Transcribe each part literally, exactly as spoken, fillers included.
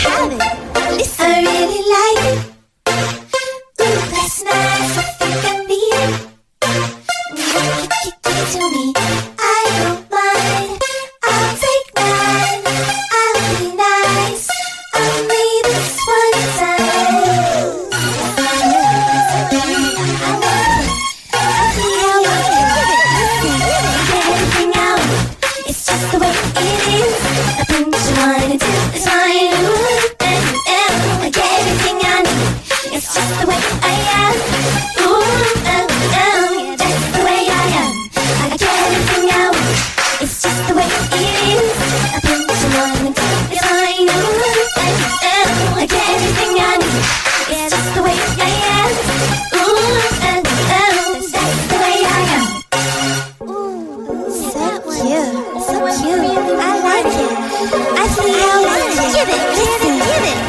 have it. Listen. I really like it. Ooh, that's nice. I think I need it. Give it, give it to me. I don't mind. I'll take mine. I'll be nice. Only this one time. I want it. I think I want it. Get everything out. It's just the way it is. I think you want it till it's mine. Ooh, and, and I get everything I need. It's just the way I am. Ooh, and, and that's the way I am. I get everything I want. It's just the way it is. I think you want it till it's mine. Ooh, and, and I get everything I need. It's just the way I am. Ooh, and, and that's the way I am. Ooh, so cute, so cute. I like it. I think I like it. Give it, give it, give it.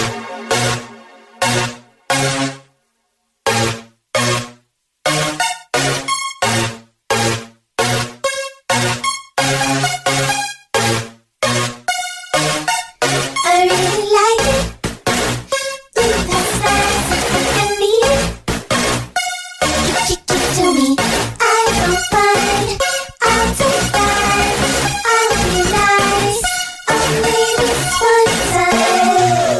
I really like it. Ooh, that's nice. I think I need it. Give, give, give it to me. I don't mind. I'll take mine. I'll be nice. Only this one time.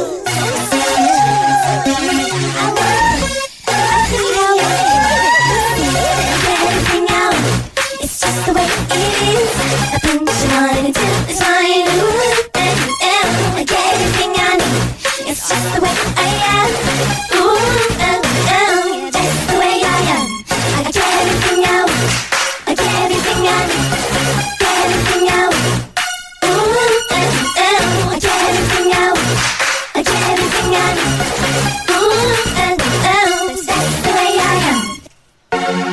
I want it. I think I want it. Get everything out. It's just the way it is. I think you want it till it's mine. Ooh, and, and I get everything I need. It's just the way I am. Ooh, and, and that's the way I am. I get everything I want. I get everything I need. Get everything I want. Ooh, and, and I get everything I want. I get everything I need. Ooh, and, and that's the way I am.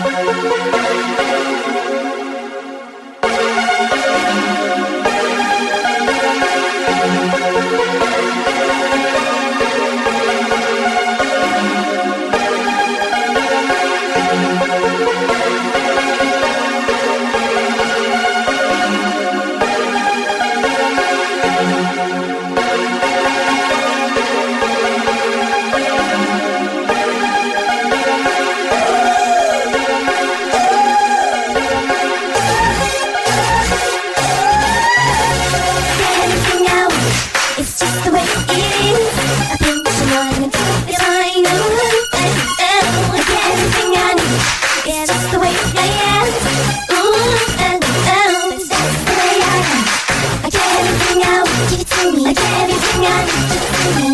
Get everything I want. It's just the way it is. I think you want it till it's mine. Ooh, and, and I get everything I need. It's just the way I am. Ooh, and, and that's the way I am. I get everything I want. Give it to me. I get everything I need. Give it to me.